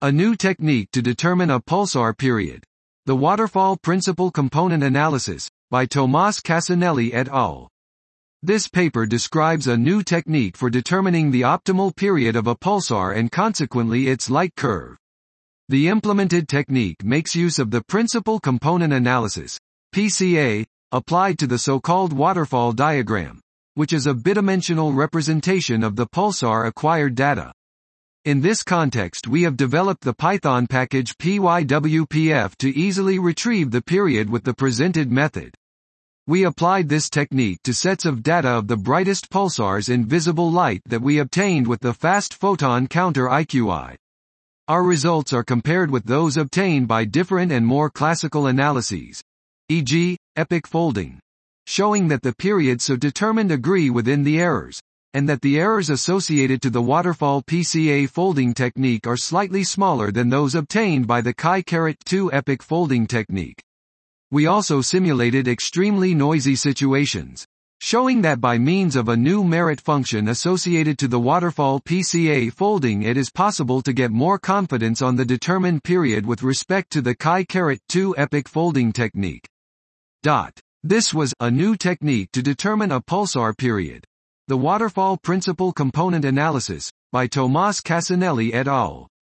A new technique to determine a pulsar period. The Waterfall Principal Component Analysis, by Tomás Cassinelli et al. This paper describes a new technique for determining the optimal period of a pulsar and consequently its light curve. The implemented technique makes use of the Principal Component Analysis, PCA, applied to the so-called waterfall diagram, which is a bidimensional representation of the pulsar acquired data. In this context, we have developed the Python package PYWPF to easily retrieve the period with the presented method. We applied this technique to sets of data of the brightest pulsars in visible light that we obtained with the Fast Photon Counter IQI. Our results are compared with those obtained by different and more classical analyses, e.g., epoch folding, showing that the periods so determined agree within the errors, and that the errors associated to the waterfall PCA folding technique are slightly smaller than those obtained by the Chi-2 epoch folding technique. We also simulated extremely noisy situations, showing that by means of a new merit function associated to the waterfall PCA folding it is possible to get more confidence on the determined period with respect to the Chi-2 epoch folding technique. This was a new technique to determine a pulsar period. The Waterfall Principal Component Analysis, by Tomás Cassinelli et al.